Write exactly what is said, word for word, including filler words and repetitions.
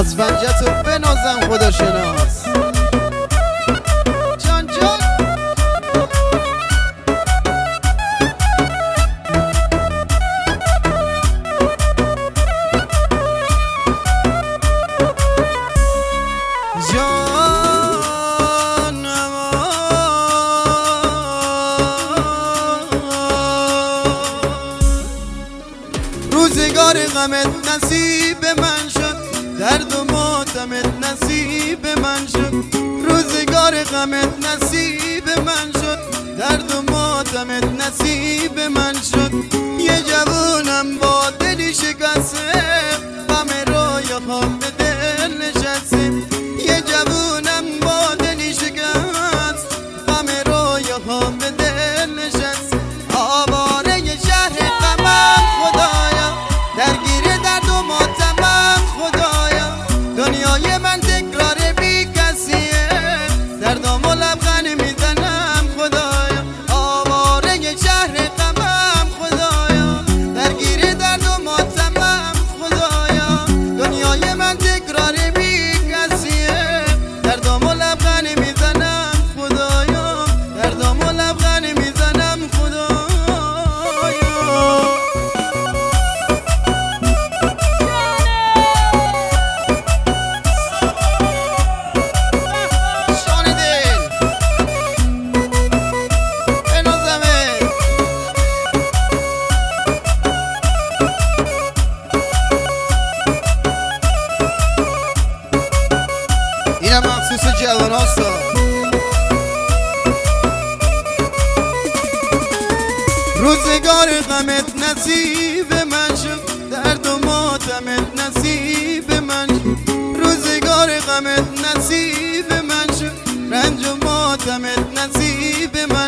از پنجه تو بنازم خدا شناس جان جان روزگار غمت نصیب من شد، درد و ماتمت نصیب من شد. روزگار غمت نصیب من شد، درد و ماتمت نصیب من شد. یه جوونم با دلی شکسته، غم روی خواب به دل نشسته. یه جوونم با دلی شکست، غم روی خواب به دل نشسته. آواره شهر غمم خدایا، درگیر درد و ماتمم خدایا. دنیای من تکرار بی کسیه، دردم و لبخند میزنم خدایا. آواره شهر غمم خدایا، درگیر درد و ماتمم خدایا. دنیای من تکرار بی کسیه، دردم و لبخند میزنم خدایا. دردم و لبخند میزنم خدایا. اینم مخصوص جوان هاستا. روزگار غمت نصیب من شد، درد و ماتمت نصیب من شد. روزگار غمت نصیب من شد، رنج و ماتمت نصیب من